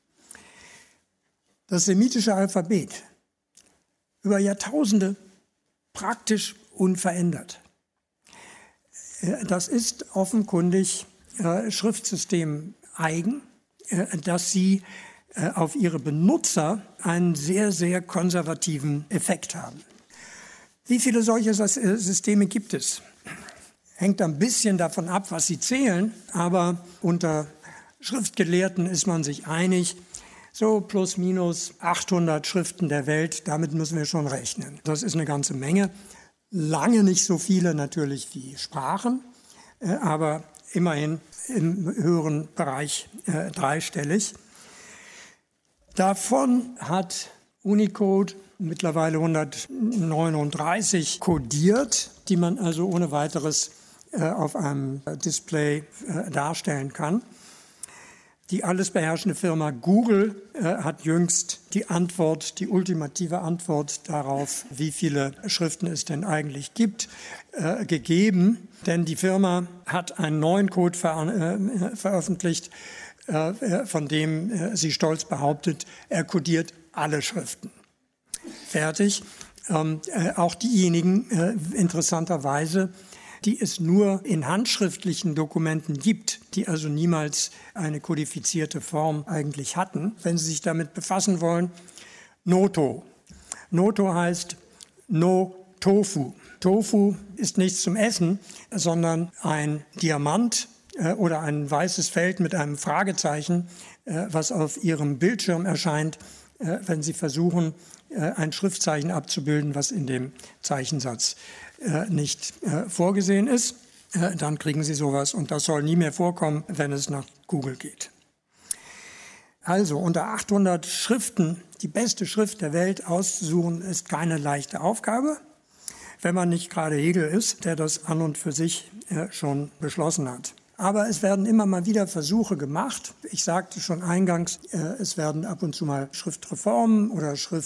Das semitische Alphabet, über Jahrtausende praktisch unverändert. Das ist offenkundig äh, Schriftsystem eigen, äh, dass sie äh, auf ihre Benutzer einen sehr, sehr konservativen Effekt haben. Wie viele solche Systeme gibt es? Hängt ein bisschen davon ab, was Sie zählen, aber unter Schriftgelehrten ist man sich einig, so plus minus achthundert Schriften der Welt, damit müssen wir schon rechnen. Das ist eine ganze Menge. Lange nicht so viele natürlich wie Sprachen, aber immerhin im höheren Bereich äh, dreistellig. Davon hat Unicode mittlerweile hundertneununddreißig kodiert, die man also ohne weiteres äh, auf einem Display äh, darstellen kann. Die alles beherrschende Firma Google äh, hat jüngst die Antwort, die ultimative Antwort darauf, wie viele Schriften es denn eigentlich gibt, äh, gegeben. Denn die Firma hat einen neuen Code ver äh, veröffentlicht, äh, von dem äh, sie stolz behauptet, er kodiert alle Schriften. Fertig. Ähm, äh, auch diejenigen, äh, interessanterweise, die es nur in handschriftlichen Dokumenten gibt, die also niemals eine kodifizierte Form eigentlich hatten. Wenn Sie sich damit befassen wollen, Noto. Noto heißt No Tofu. Tofu ist nichts zum Essen, sondern ein Diamant äh, oder ein weißes Feld mit einem Fragezeichen, äh, was auf Ihrem Bildschirm erscheint, äh, wenn Sie versuchen, ein Schriftzeichen abzubilden, was in dem Zeichensatz äh, nicht äh, vorgesehen ist. Äh, dann kriegen Sie sowas und das soll nie mehr vorkommen, wenn es nach Google geht. Also unter achthundert Schriften die beste Schrift der Welt auszusuchen, ist keine leichte Aufgabe, wenn man nicht gerade Hegel ist, der das an und für sich äh, schon beschlossen hat. Aber es werden immer mal wieder Versuche gemacht. Ich sagte schon eingangs, äh, es werden ab und zu mal Schriftreformen oder Schrift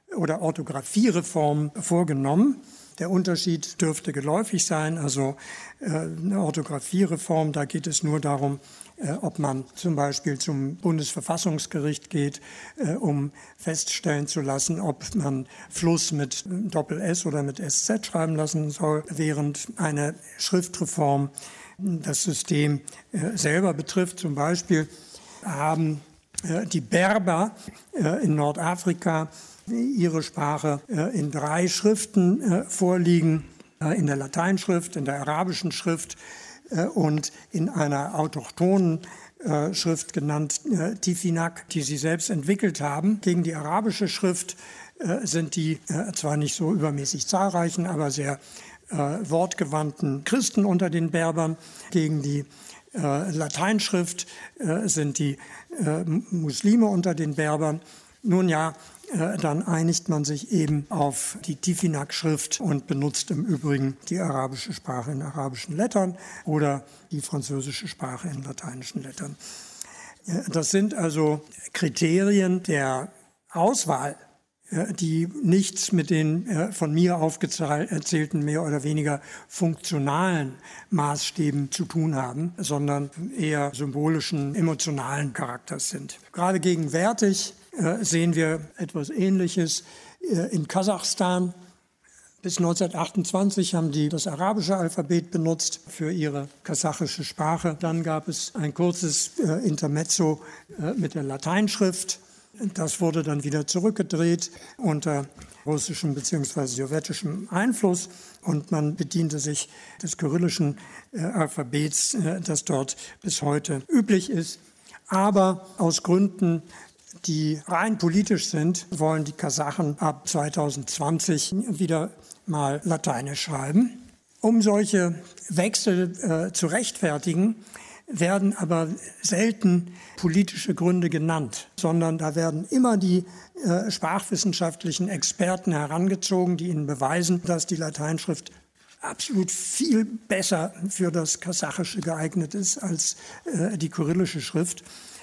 oder Orthographiereformen vorgenommen. Der Unterschied dürfte geläufig sein. Also äh, eine Orthographiereform, da geht es nur darum, äh, ob man zum Beispiel zum Bundesverfassungsgericht geht, äh, um feststellen zu lassen, ob man Fluss mit Doppel-S oder mit S Z schreiben lassen soll, während eine Schriftreform das System äh, selber betrifft. Zum Beispiel haben äh, die Berber äh, in Nordafrika ihre Sprache äh, in drei Schriften äh, vorliegen, äh, in der Lateinschrift, in der arabischen Schrift äh, und in einer autochthonen äh, Schrift genannt äh, Tifinagh, die sie selbst entwickelt haben. Gegen die arabische Schrift äh, sind die äh, zwar nicht so übermäßig zahlreichen, aber sehr äh, wortgewandten Christen unter den Berbern. Gegen die äh, Lateinschrift äh, sind die äh, Muslime unter den Berbern. Nun ja, dann einigt man sich eben auf die Tifinagh-Schrift und benutzt im Übrigen die arabische Sprache in arabischen Lettern oder die französische Sprache in lateinischen Lettern. Das sind also Kriterien der Auswahl, die nichts mit den von mir aufgezählten mehr oder weniger funktionalen Maßstäben zu tun haben, sondern eher symbolischen, emotionalen Charakters sind. Gerade gegenwärtig sehen wir etwas Ähnliches in Kasachstan. Bis neunzehnhundertachtundzwanzig haben die das arabische Alphabet benutzt für ihre kasachische Sprache. Dann gab es ein kurzes Intermezzo mit der Lateinschrift. Das wurde dann wieder zurückgedreht unter russischem bzw. sowjetischem Einfluss und man bediente sich des kyrillischen Alphabets, das dort bis heute üblich ist. Aber aus Gründen, die rein politisch sind, wollen die Kasachen ab zweitausendzwanzig wieder mal Lateinisch schreiben. Um solche Wechsel äh, zu rechtfertigen, werden aber selten politische Gründe genannt, sondern da werden immer die äh, sprachwissenschaftlichen Experten herangezogen, die ihnen beweisen, dass die Lateinschrift absolut viel besser für das Kasachische geeignet ist als äh, die kyrillische Schrift.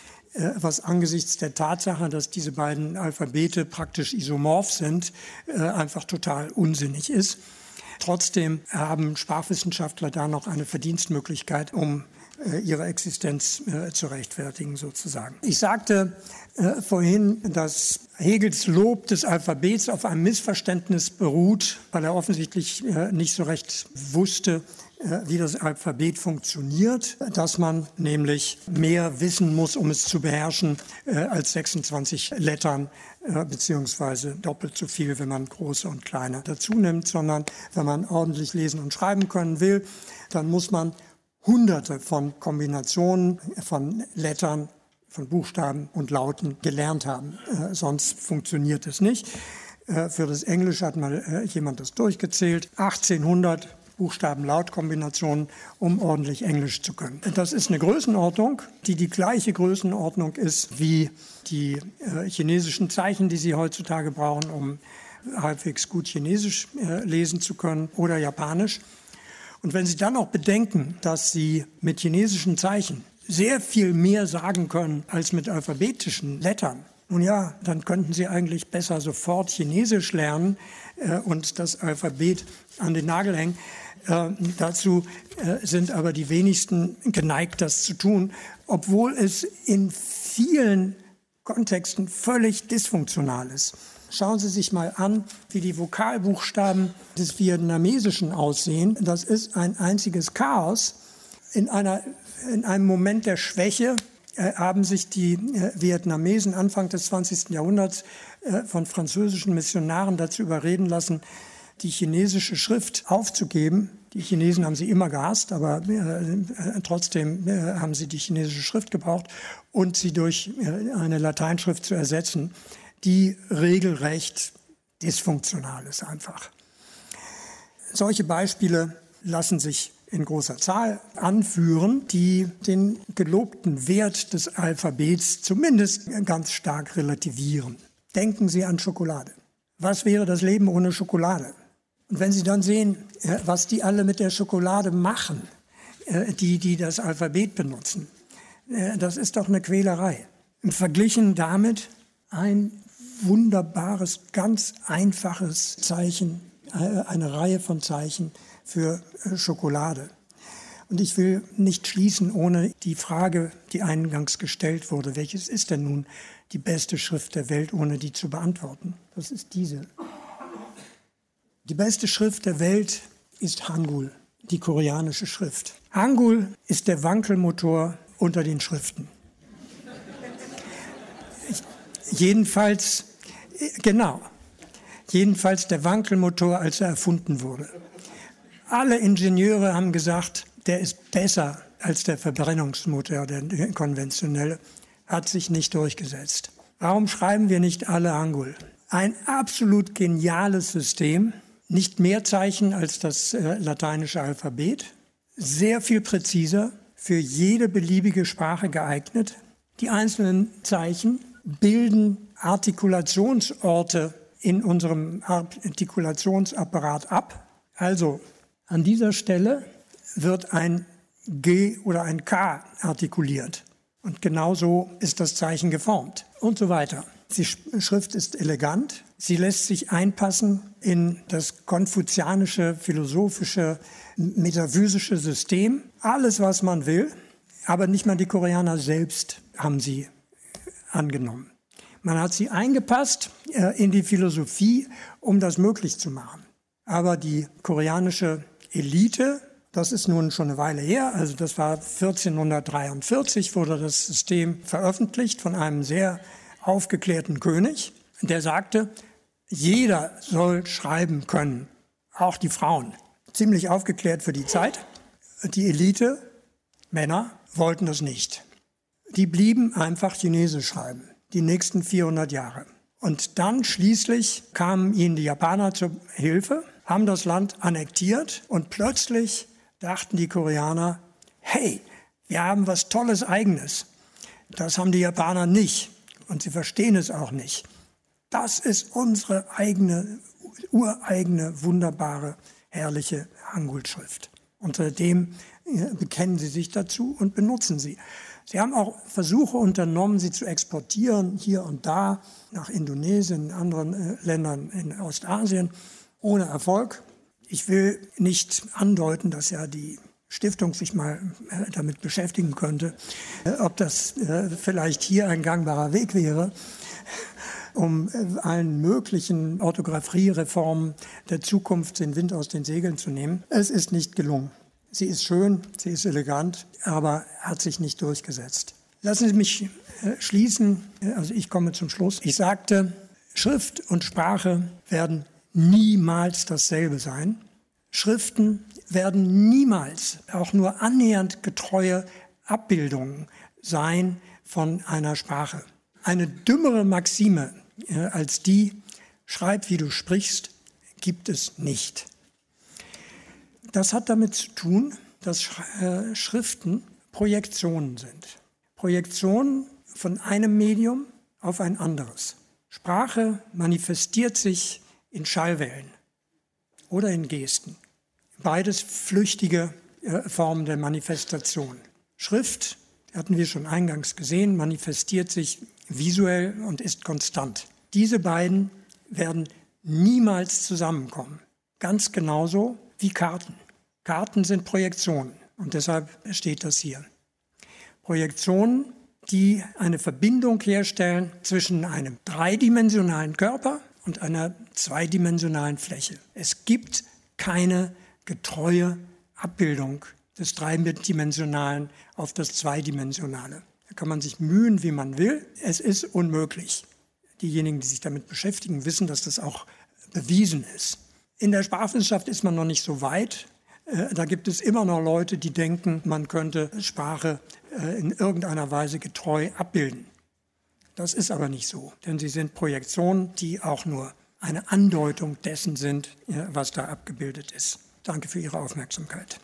Was angesichts der Tatsache, dass diese beiden Alphabete praktisch isomorph sind, einfach total unsinnig ist. Trotzdem haben Sprachwissenschaftler da noch eine Verdienstmöglichkeit, um ihre Existenz zu rechtfertigen sozusagen. Ich sagte vorhin, dass Hegels Lob des Alphabets auf einem Missverständnis beruht, weil er offensichtlich nicht so recht wusste, wie das Alphabet funktioniert, dass man nämlich mehr wissen muss, um es zu beherrschen, äh, als sechsundzwanzig Lettern, äh, beziehungsweise doppelt so viel, wenn man große und kleine dazu nimmt, sondern wenn man ordentlich lesen und schreiben können will, dann muss man hunderte von Kombinationen von Lettern, von Buchstaben und Lauten gelernt haben. Äh, sonst funktioniert es nicht. Äh, für das Englische hat mal äh, jemand das durchgezählt. achtzehnhundert Buchstaben-Laut-Kombinationen, um ordentlich Englisch zu können. Das ist eine Größenordnung, die die gleiche Größenordnung ist wie die äh, chinesischen Zeichen, die Sie heutzutage brauchen, um halbwegs gut Chinesisch äh, lesen zu können oder Japanisch. Und wenn Sie dann noch bedenken, dass Sie mit chinesischen Zeichen sehr viel mehr sagen können als mit alphabetischen Lettern, nun ja, dann könnten Sie eigentlich besser sofort Chinesisch lernen äh, und das Alphabet an den Nagel hängen. Äh, dazu äh, sind aber die wenigsten geneigt, das zu tun, obwohl es in vielen Kontexten völlig dysfunktional ist. Schauen Sie sich mal an, wie die Vokalbuchstaben des Vietnamesischen aussehen. Das ist ein einziges Chaos. In einer, in einem Moment der Schwäche äh, haben sich die äh, Vietnamesen Anfang des zwanzigsten Jahrhunderts äh, von französischen Missionaren dazu überreden lassen, die chinesische Schrift aufzugeben. Die Chinesen haben sie immer gehasst, aber äh, trotzdem äh, haben sie die chinesische Schrift gebraucht und sie durch äh, eine Lateinschrift zu ersetzen, die regelrecht dysfunktional ist einfach. Solche Beispiele lassen sich in großer Zahl anführen, die den gelobten Wert des Alphabets zumindest ganz stark relativieren. Denken Sie an Schokolade. Was wäre das Leben ohne Schokolade? Und wenn Sie dann sehen, was die alle mit der Schokolade machen, die, die das Alphabet benutzen, das ist doch eine Quälerei. Und verglichen damit ein wunderbares, ganz einfaches Zeichen, eine Reihe von Zeichen für Schokolade. Und ich will nicht schließen, ohne die Frage, die eingangs gestellt wurde, welches ist denn nun die beste Schrift der Welt, ohne die zu beantworten? Das ist diese. Die beste Schrift der Welt ist Hangul, die koreanische Schrift. Hangul ist der Wankelmotor unter den Schriften. Jedenfalls, genau, jedenfalls der Wankelmotor, als er erfunden wurde. Alle Ingenieure haben gesagt, der ist besser als der Verbrennungsmotor, der konventionelle, hat sich nicht durchgesetzt. Warum schreiben wir nicht alle Hangul? Ein absolut geniales System, nicht mehr Zeichen als das äh, lateinische Alphabet, sehr viel präziser, für jede beliebige Sprache geeignet. Die einzelnen Zeichen bilden Artikulationsorte in unserem Artikulationsapparat ab. Also an dieser Stelle wird ein G oder ein K artikuliert. Und genauso ist das Zeichen geformt und so weiter. Die Schrift ist elegant. Sie lässt sich einpassen in das konfuzianische, philosophische, metaphysische System. Alles, was man will, aber nicht mal die Koreaner selbst haben sie angenommen. Man hat sie eingepasst äh, in die Philosophie, um das möglich zu machen. Aber die koreanische Elite, das ist nun schon eine Weile her, also das war vierzehnhundertdreiundvierzig, wurde das System veröffentlicht von einem sehr aufgeklärten König, der sagte, jeder soll schreiben können, auch die Frauen. Ziemlich aufgeklärt für die Zeit. Die Elite, Männer, wollten das nicht. Die blieben einfach Chinesisch schreiben, die nächsten vierhundert Jahre. Und dann schließlich kamen ihnen die Japaner zur Hilfe, haben das Land annektiert und plötzlich dachten die Koreaner, hey, wir haben was Tolles Eigenes. Das haben die Japaner nicht und sie verstehen es auch nicht. Das ist unsere eigene, ureigene, wunderbare, herrliche Hangul-Schrift. Und seitdem bekennen sie sich dazu und benutzen sie. Sie haben auch Versuche unternommen, sie zu exportieren, hier und da, nach Indonesien, in anderen äh, Ländern in Ostasien, ohne Erfolg. Ich will nicht andeuten, dass ja die Stiftung sich mal äh, damit beschäftigen könnte, äh, ob das äh, vielleicht hier ein gangbarer Weg wäre, um äh, allen möglichen Orthographie-Reformen der Zukunft den Wind aus den Segeln zu nehmen. Es ist nicht gelungen. Sie ist schön, sie ist elegant, aber hat sich nicht durchgesetzt. Lassen Sie mich äh, schließen, also ich komme zum Schluss. Ich sagte, Schrift und Sprache werden niemals dasselbe sein. Schriften werden niemals auch nur annähernd getreue Abbildungen sein von einer Sprache. Eine dümmere Maxime äh, als die, schreib wie du sprichst, gibt es nicht. Das hat damit zu tun, dass äh, Schriften Projektionen sind. Projektionen von einem Medium auf ein anderes. Sprache manifestiert sich in Schallwellen oder in Gesten. Beides flüchtige äh, Formen der Manifestation. Schrift, hatten wir schon eingangs gesehen, manifestiert sich visuell und ist konstant. Diese beiden werden niemals zusammenkommen. Ganz genauso wie Karten. Karten sind Projektionen und deshalb steht das hier. Projektionen, die eine Verbindung herstellen zwischen einem dreidimensionalen Körper und einer zweidimensionalen Fläche. Es gibt keine getreue Abbildung des Dreidimensionalen auf das Zweidimensionale. Da kann man sich mühen, wie man will. Es ist unmöglich. Diejenigen, die sich damit beschäftigen, wissen, dass das auch bewiesen ist. In der Sprachwissenschaft ist man noch nicht so weit. Da gibt es immer noch Leute, die denken, man könnte Sprache in irgendeiner Weise getreu abbilden. Das ist aber nicht so, denn sie sind Projektionen, die auch nur eine Andeutung dessen sind, was da abgebildet ist. Danke für Ihre Aufmerksamkeit.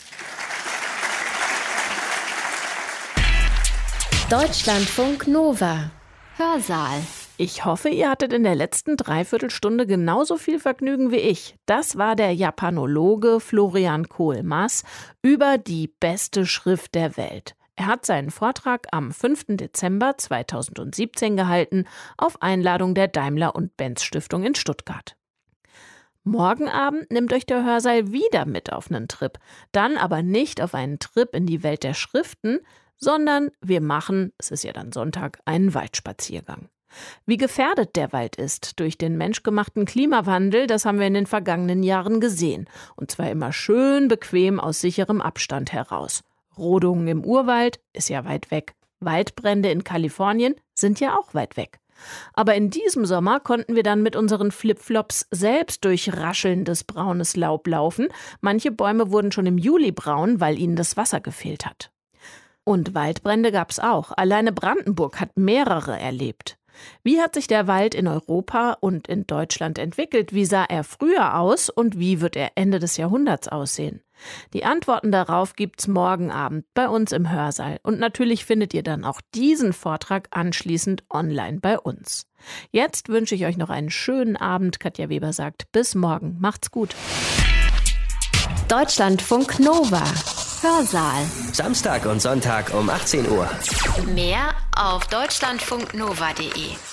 Deutschlandfunk Nova. Hörsaal. Ich hoffe, ihr hattet in der letzten Dreiviertelstunde genauso viel Vergnügen wie ich. Das war der Japanologe Florian Kohlmaß über die beste Schrift der Welt. Er hat seinen Vortrag am fünften Dezember zweitausendsiebzehn gehalten, auf Einladung der Daimler- und Benz-Stiftung in Stuttgart. Morgen Abend nimmt euch der Hörsaal wieder mit auf einen Trip. Dann aber nicht auf einen Trip in die Welt der Schriften, sondern wir machen, es ist ja dann Sonntag, einen Waldspaziergang. Wie gefährdet der Wald ist durch den menschgemachten Klimawandel, das haben wir in den vergangenen Jahren gesehen. Und zwar immer schön bequem aus sicherem Abstand heraus. Rodungen im Urwald ist ja weit weg. Waldbrände in Kalifornien sind ja auch weit weg. Aber in diesem Sommer konnten wir dann mit unseren Flipflops selbst durch raschelndes braunes Laub laufen. Manche Bäume wurden schon im Juli braun, weil ihnen das Wasser gefehlt hat. Und Waldbrände gab's auch. Alleine Brandenburg hat mehrere erlebt. Wie hat sich der Wald in Europa und in Deutschland entwickelt? Wie sah er früher aus und wie wird er Ende des Jahrhunderts aussehen? Die Antworten darauf gibt's morgen Abend bei uns im Hörsaal. Und natürlich findet ihr dann auch diesen Vortrag anschließend online bei uns. Jetzt wünsche ich euch noch einen schönen Abend. Katja Weber sagt, bis morgen. Macht's gut. Deutschlandfunk Nova. Hörsaal. Samstag und Sonntag um achtzehn Uhr. Mehr auf deutschlandfunknova punkt de.